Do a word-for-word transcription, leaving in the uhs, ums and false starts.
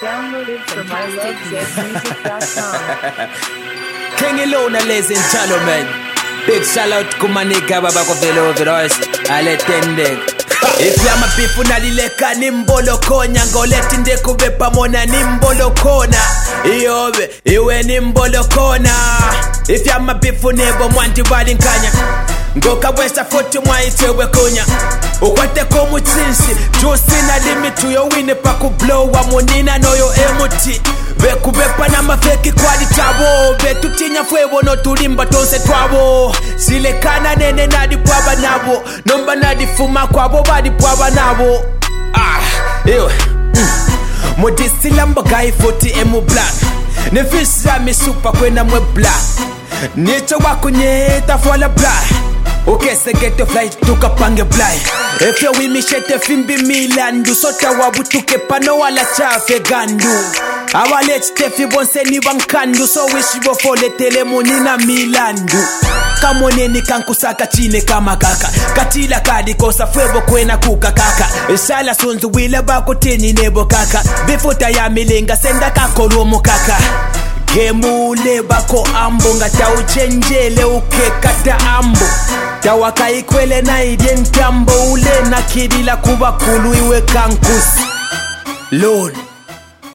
Downloaded from my love zed music dot com. King Ilona, ladies and gentlemen. Big shout out to my nigga Baba Kovelo Virois. Aletendek. If you am a people nalileka nimbolo konya ngoleti ndeko bepa mona nimbolo kona. Iyobe iwe nimbolo kona. If you am a people nebo mwanti wali nkanya. Ngoka westa foti mwa itewe konya. Ukwate komu chinsi Jusi na limit uyo wine paku blow wa monina no yo emoti. Beku bepa na mafeki kwa di tabo. Betu tinya fwewo no tulimba tonse twabo. Sile kana nene na di pwaba nabo. Nomba na di fuma kwa bo ba di pwaba nabo. Ah, ewe mm. Modisi lamba gai foti emu black. Nefisa mi super kwena mwe black. Niecho wako nyeta fola black. Okay, so get the flight to Kapange fly. If you will me shete fimbi milandu sota wabutuke pano wala chafe gandu. Awa let stefi bonse ni bankandu so wish you for le telemoni na milandu. Kamone ni kankusaka chine kama kaka. Katila kadi kosa fwebo kwena kuka kaka. Ishala sunzu wile bako teni nebo kaka. Bifuta ya milinga senda kako luomo kaka. Gemule bako ambo nga tau chenjele uke kata ambo. Tawaka ikwele na idien tambo ule na kidila kuba kulu iwe kankusi. Lord.